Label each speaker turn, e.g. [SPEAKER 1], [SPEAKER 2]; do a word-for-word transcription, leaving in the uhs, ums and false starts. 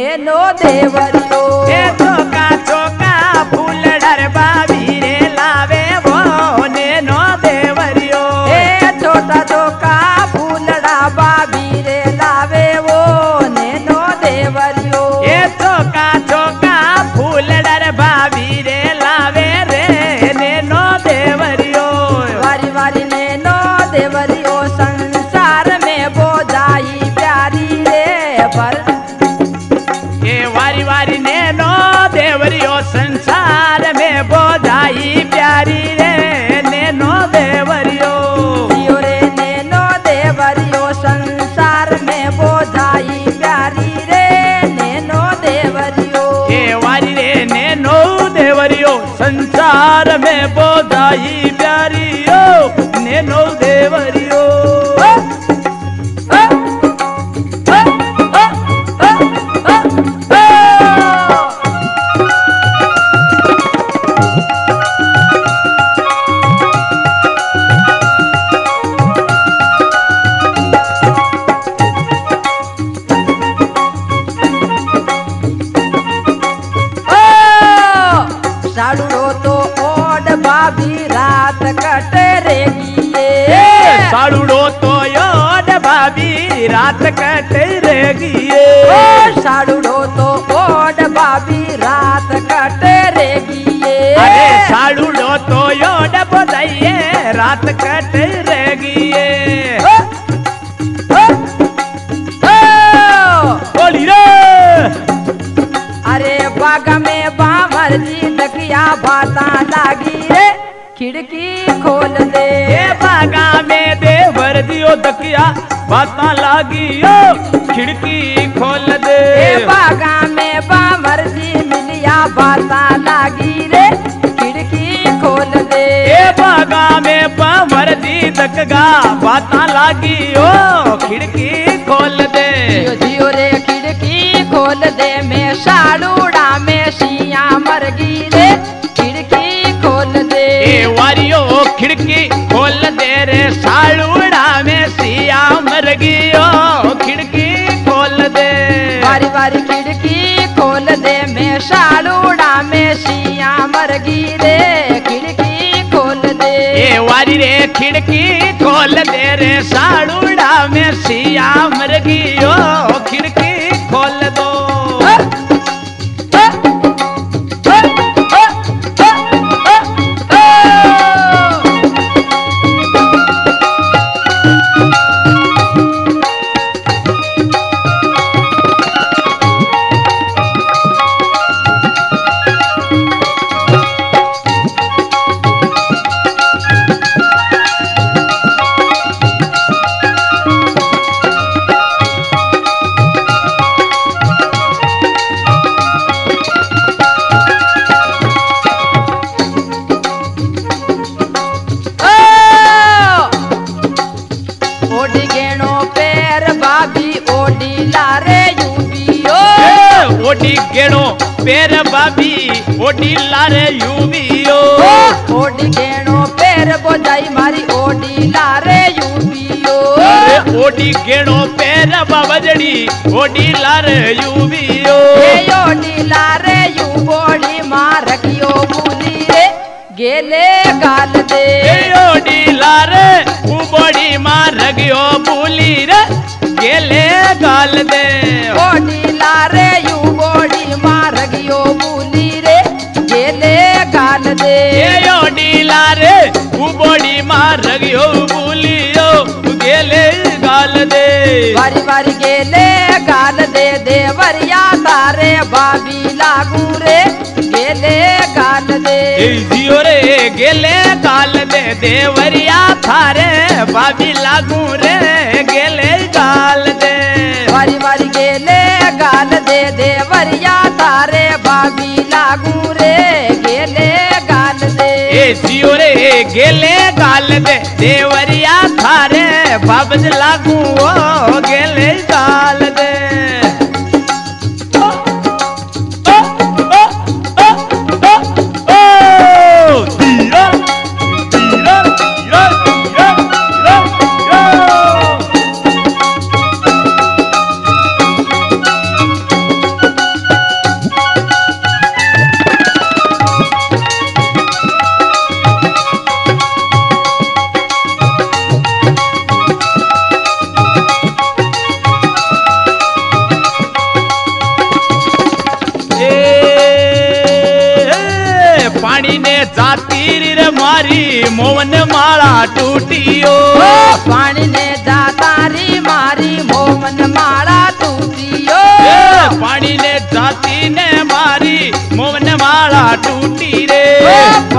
[SPEAKER 1] नेनो देवरियो
[SPEAKER 2] ए चोका चोका फूल डरबा वीरे लावे वो नेनो देवरियो
[SPEAKER 1] ए छोटा चोका फूलड़ा बाबीरे लावे वो नेनो देवरियो
[SPEAKER 2] ए चोका चोका फूल डरबा वीरे लावे रे नेनो देवरियो
[SPEAKER 1] वारी वारी नेनो देवरियो संसार में बोझाई प्यारी रे पर
[SPEAKER 2] ए वारी वारी नेनो देवरियो संसार में बोझाई प्यारी रे नेनो देवरियो
[SPEAKER 1] जियो रे नेनो देवरियो संसार में बोझाई प्यारी रे नेनो देवरियो
[SPEAKER 2] ए वारी रे नेनो देवरियो संसार में बोझाई प्यारियो नेनो देवरियो
[SPEAKER 1] ओ, ओ, ओ, ओ, ओ, ओ, ओ। साड़ू तो ओड भाभी रात कटे रेगी
[SPEAKER 2] साड़ूड़ो तो योड भाभी रात कट रेगी
[SPEAKER 1] ओ साड़ू तो ओड भाभी रात कटे रेगी
[SPEAKER 2] अरे साड़ूड़ो तो योड बधाइए रात कट रेगी
[SPEAKER 1] ओ, ओ, ओ।
[SPEAKER 2] बोली रे
[SPEAKER 1] अरे बाग में बामर जी दकिया भाता लागी रे खिड़की खोल दे
[SPEAKER 2] ए बागा में देवर दियो दकिया बाता लागी ओ खिड़की खोल दे
[SPEAKER 1] ए बागा में बामर जी मिलिया भाता लागी रे खिड़की खोल दे
[SPEAKER 2] ए बागा में पावर दी दकगा बाता लागी ओ खिड़की खोल दे
[SPEAKER 1] जियो जियो रे खिड़की खोल दे मैं साड़ूड़ा में सिया मरगी रे खिड़की खोल दे
[SPEAKER 2] ए वारियो खिड़की खोल दे रे सालूड़ा में सिया मर गयो खिड़की खोल दे
[SPEAKER 1] बारी बारी खिड़की खोल दे मैं साड़ूड़ा में सिया मरगी रे खिड़की खोल दे
[SPEAKER 2] ए वारी रे खिड़की खोल दे रे सालूड़ा में सिया मर गयो खिड़की खोल दो
[SPEAKER 1] ओ, ओ, ओ, ओ, ओ, ओ, ओ। ओडी गेणो पैर भाभी ओडी लारे यूबियो
[SPEAKER 2] ए, ओडी गेणो पेर बाबी ओडी लारे यूबियो
[SPEAKER 1] ओडी गेणो पैर बोजाई मारी ओडी लारे यूबियो
[SPEAKER 2] अरे ओडी गेणो पेर बाबजड़ी ओडी लारे यूबियो
[SPEAKER 1] ए ओडी लारे यू बोड़ी मार रखियो बुली रे गेले गाल दे
[SPEAKER 2] ए ओडी लारे उबड़ी मार गयो बोली रे गेले गाल दे
[SPEAKER 1] ओडी लारे यू बोड़ी मार रखियो बुली रे गेले गाल दे
[SPEAKER 2] ए ओडी लारे उबड़ी मार गयो बोलियो गेले गाल दे
[SPEAKER 1] वारी वारी गेले गाल दे देवरिया तारे बाबी लागू रे गेले गाल दे
[SPEAKER 2] ए जियो रे गेले गाल दे देवरिया थारे बाबी लागू रे गेले गाल दे
[SPEAKER 1] वारी वारी गेले गाल दे देवरिया तारे बाबी लागू रे गेले गाल दे
[SPEAKER 2] ए जियो रे गेले गाल दे देवरिया थारे बाबज लागू ओ गेले गाल दे ओ, ओ, ओ, ओ, ओ, ओ, दिया, दिया, दिया, दिया, दिया, दिया। જાતી રે મારી મોવન માળા તૂટીઓ
[SPEAKER 1] ઓ પાણી ને જાતારી મારી મોમન માળા તૂટીયો
[SPEAKER 2] એ પાણી ને જાતી ને મારી મોવન માળા તૂટી રે
[SPEAKER 1] ઓ